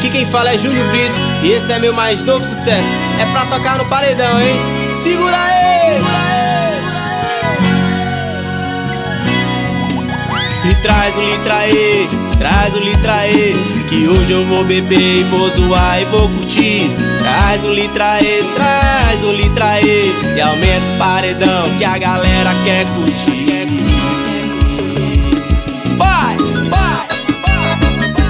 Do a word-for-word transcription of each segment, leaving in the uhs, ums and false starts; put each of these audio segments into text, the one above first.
Aqui quem fala é Júnior Brito e esse é meu mais novo sucesso. É pra tocar no paredão, hein? Segura aí! Segura aí! E traz o litra aí, traz o litra aí, que hoje eu vou beber e vou zoar e vou curtir. Traz o litra aí, traz o litra aí, e aumenta o paredão que a galera quer curtir. Vai, vai, vai,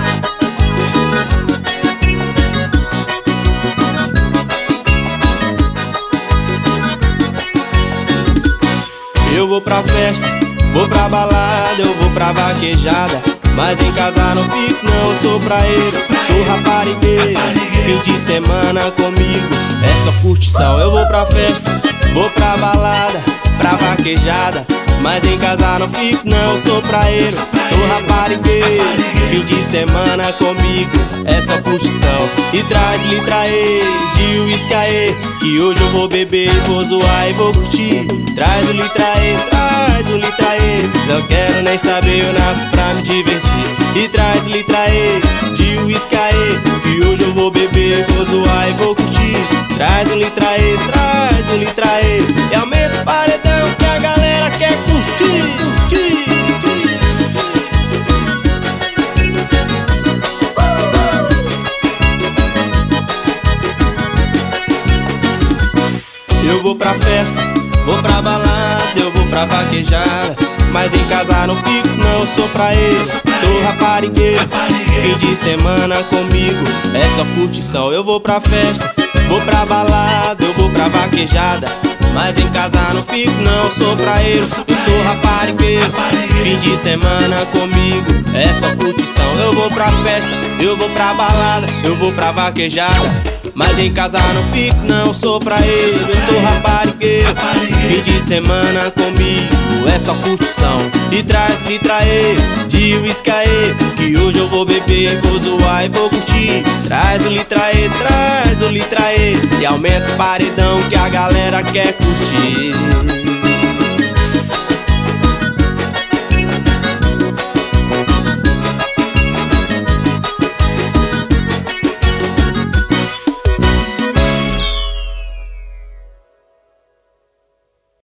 vai. Eu vou pra festa, vou pra balada, eu vou pra vaquejada, mas em casa não fico não, eu sou praeiro, sou raparigueiro. Fim de semana comigo é só curtição. Eu vou pra festa, vou pra balada, pra vaquejada, mas em casa não fico não, eu sou praeiro, sou raparigueiro. Fim de semana comigo é só curtição. E traz litra aí, de uísque aí, que hoje eu vou beber e vou zoar e vou curtir. Traz o litra aí, traz o litra aí, não quero nem saber, eu nasci pra me divertir. E traz litra aí, de uísque aí, que hoje eu vou beber e vou zoar e vou curtir. Traz o litra aí, traz o litra aí, e aumenta o paredão que a galera quer curtir, curtir, curtir, curtir. Eu vou pra festa, vou pra balada, eu vou pra vaquejada, mas em casa não fico não, eu sou praeiro, sou raparigueiro. Fim de semana comigo é só curtição. Eu vou pra festa, vou pra balada, eu vou pra vaquejada, mas em casa não fico não, eu sou praeiro, eu sou raparigueiro. Fim de semana comigo é só curtição. Eu vou pra festa, eu vou pra balada, eu vou pra vaquejada, mas em casa não fico não, eu sou praeiro, eu sou raparigueiro. Fim de semana comigo é só curtição. E traz litra aí, de uísque aí, que hoje eu vou beber e vou zoar e vou curtir. Traz o litra aí, traz o litra aí, e aumenta o paredão que a galera quer curtir.